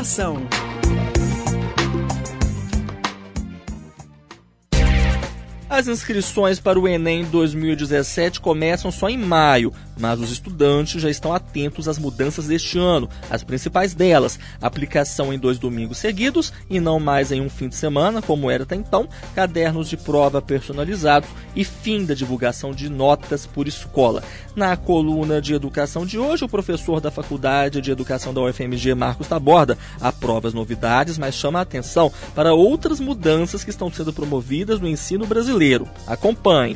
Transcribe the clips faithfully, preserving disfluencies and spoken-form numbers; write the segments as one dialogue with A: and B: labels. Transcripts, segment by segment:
A: Educação.
B: As inscrições para o Enem dois mil e dezessete começam só em maio, mas os estudantes já estão atentos às mudanças deste ano. As principais delas, aplicação em dois domingos seguidos e não mais em um fim de semana, como era até então, cadernos de prova personalizados e fim da divulgação de notas por escola. Na coluna de educação de hoje, o professor da Faculdade de Educação da U F M G, Marcos Taborda, aprova as novidades, mas chama a atenção para outras mudanças que estão sendo promovidas no ensino brasileiro. Acompanhe.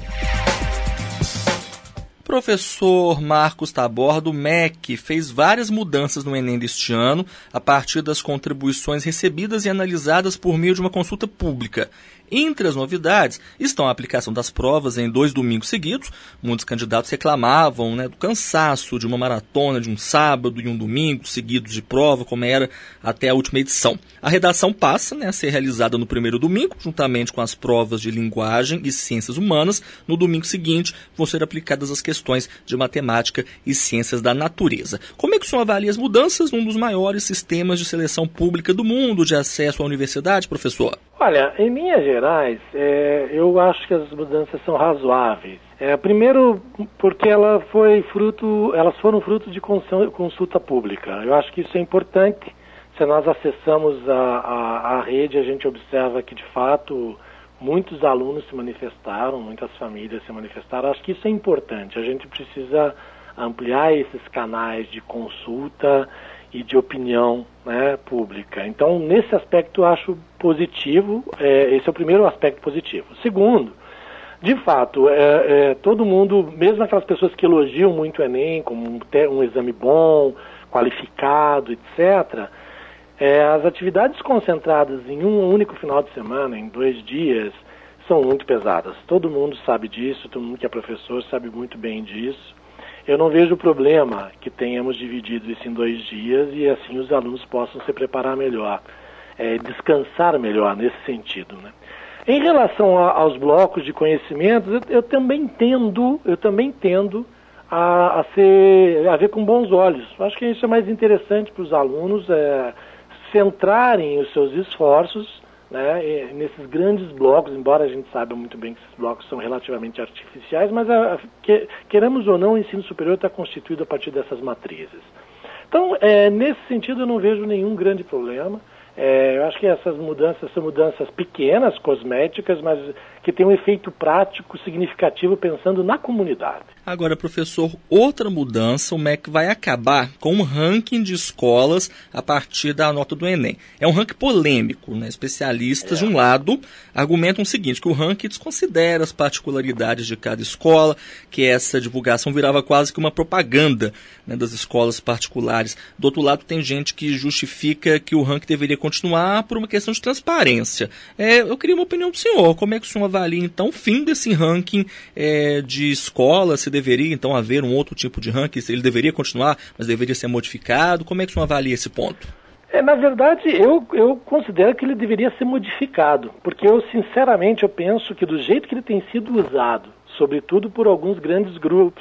B: Professor Marcos Taborda, o M E C, fez várias mudanças no Enem deste ano, a partir das contribuições recebidas e analisadas por meio de uma consulta pública. Entre as novidades estão a aplicação das provas em dois domingos seguidos. Muitos candidatos reclamavam, né, do cansaço de uma maratona de um sábado e um domingo seguidos de prova, como era até a última edição. A redação passa, né, a ser realizada no primeiro domingo, juntamente com as provas de linguagem e ciências humanas. No domingo seguinte vão ser aplicadas as questões de matemática e ciências da natureza. Como é que o senhor avalia as mudanças num dos maiores sistemas de seleção pública do mundo de acesso à universidade, professor?
C: Olha, em linhas gerais, é, eu acho que as mudanças são razoáveis. É, primeiro, porque ela foi fruto, elas foram fruto de consulta pública. Eu acho que isso é importante. Se nós acessamos a, a, a rede, a gente observa que, de fato, muitos alunos se manifestaram, muitas famílias se manifestaram. Acho que isso é importante. A gente precisa ampliar esses canais de consulta e de opinião, né, pública. Então, nesse aspecto, eu acho positivo, é, esse é o primeiro aspecto positivo. Segundo, de fato, é, é, todo mundo, mesmo aquelas pessoas que elogiam muito o Enem, como um, um exame bom, qualificado, etcétera, é, as atividades concentradas em um único final de semana, em dois dias, são muito pesadas. Todo mundo sabe disso, todo mundo que é professor sabe muito bem disso. Eu não vejo problema que tenhamos dividido isso em dois dias e assim os alunos possam se preparar melhor, é, descansar melhor nesse sentido, né? Em relação a, aos blocos de conhecimentos, eu, eu também tendo, eu também tendo a, a, ser, a ver com bons olhos. Acho que isso é mais interessante para os alunos, é, centrarem os seus esforços, né, nesses grandes blocos, embora a gente saiba muito bem que esses blocos são relativamente artificiais, mas a, que, queremos ou não, o ensino superior está constituído a partir dessas matrizes. Então, é, nesse sentido, eu não vejo nenhum grande problema. É, eu acho que essas mudanças são mudanças pequenas, cosméticas, mas que têm um efeito prático significativo pensando na comunidade.
B: Agora, professor, outra mudança, o M E C vai acabar com um ranking de escolas a partir da nota do Enem. É um ranking polêmico, né? Especialistas, é. de um lado, argumentam o seguinte, que o ranking desconsidera as particularidades de cada escola, que essa divulgação virava quase que uma propaganda, né, das escolas particulares. Do outro lado, tem gente que justifica que o ranking deveria continuar por uma questão de transparência. É, eu queria uma opinião do senhor. Como é que o senhor avalia, então, o fim desse ranking é, de escolas? Se deveria, então, haver um outro tipo de ranking? Ele deveria continuar, mas deveria ser modificado? Como é que o senhor avalia esse ponto?
C: É, na verdade, eu, eu considero que ele deveria ser modificado, porque eu, sinceramente, eu penso que do jeito que ele tem sido usado, sobretudo por alguns grandes grupos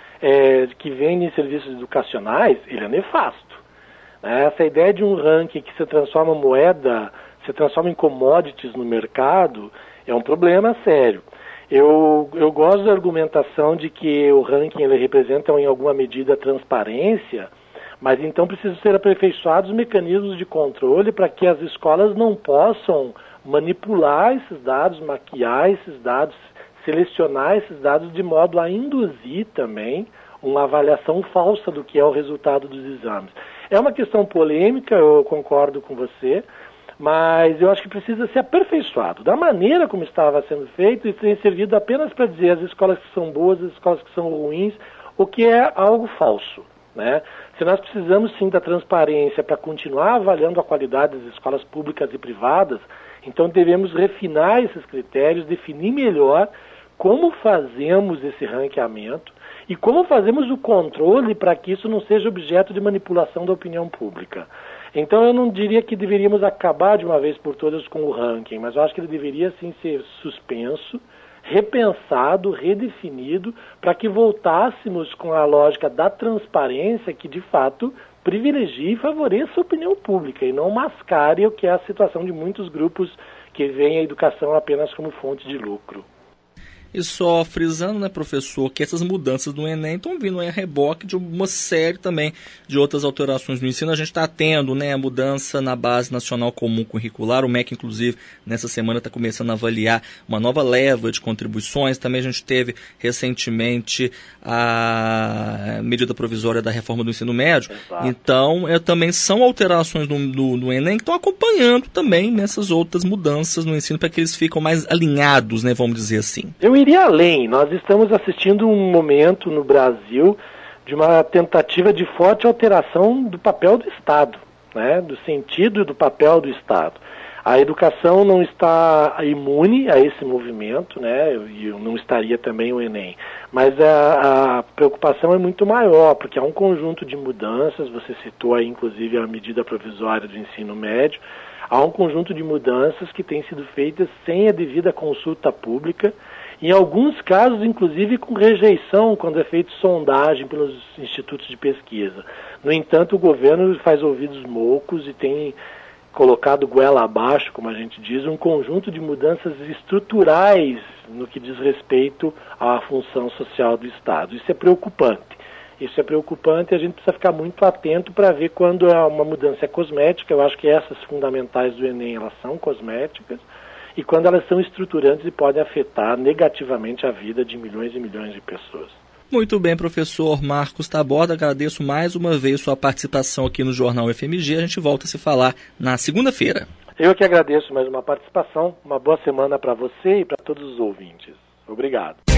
C: é, que vendem serviços educacionais, ele é nefasto. Essa ideia de um ranking que se transforma em moeda, se transforma em commodities no mercado, é um problema sério. Eu, eu gosto da argumentação de que o ranking ele representa em alguma medida a transparência, mas então precisam ser aperfeiçoados os mecanismos de controle para que as escolas não possam manipular esses dados, maquiar esses dados, selecionar esses dados de modo a induzir também uma avaliação falsa do que é o resultado dos exames. É uma questão polêmica, eu concordo com você, mas eu acho que precisa ser aperfeiçoado. Da maneira como estava sendo feito, isso tem servido apenas para dizer as escolas que são boas, as escolas que são ruins, o que é algo falso, né? Se nós precisamos sim da transparência para continuar avaliando a qualidade das escolas públicas e privadas, então devemos refinar esses critérios, definir melhor como fazemos esse ranqueamento e como fazemos o controle para que isso não seja objeto de manipulação da opinião pública. Então eu não diria que deveríamos acabar de uma vez por todas com o ranking, mas eu acho que ele deveria sim ser suspenso, repensado, redefinido, para que voltássemos com a lógica da transparência que de fato privilegie e favoreça a opinião pública e não mascare o que é a situação de muitos grupos que veem a educação apenas como fonte de lucro.
B: E só frisando, né, professor, que essas mudanças do Enem estão vindo a reboque de uma série também de outras alterações no ensino. A gente está tendo, né, a mudança na Base Nacional Comum Curricular. O M E C, inclusive, nessa semana está começando a avaliar uma nova leva de contribuições. Também a gente teve recentemente a medida provisória da reforma do ensino médio. Exato. Então, é, também são alterações do, do, do Enem que estão acompanhando também nessas outras mudanças no ensino para que eles fiquem mais alinhados, né, vamos dizer assim.
C: Eu iria além. Nós estamos assistindo um momento no Brasil de uma tentativa de forte alteração do papel do Estado, né? Do sentido do papel do Estado. A educação não está imune a esse movimento, né? E não estaria também o Enem. Mas a, a preocupação é muito maior, porque há um conjunto de mudanças, você citou aí inclusive a medida provisória do ensino médio, há um conjunto de mudanças que têm sido feitas sem a devida consulta pública, em alguns casos, inclusive, com rejeição quando é feita sondagem pelos institutos de pesquisa. No entanto, o governo faz ouvidos moucos e tem colocado goela abaixo, como a gente diz, um conjunto de mudanças estruturais no que diz respeito à função social do Estado. Isso é preocupante. Isso é preocupante e a gente precisa ficar muito atento para ver quando é uma mudança cosmética. Eu acho que essas fundamentais do Enem, elas são cosméticas, e quando elas são estruturantes e podem afetar negativamente a vida de milhões e milhões de pessoas.
B: Muito bem, professor Marcos Taborda, agradeço mais uma vez sua participação aqui no Jornal F M G. A gente volta a se falar na segunda-feira.
C: Eu que agradeço mais uma participação. Uma boa semana para você e para todos os ouvintes. Obrigado.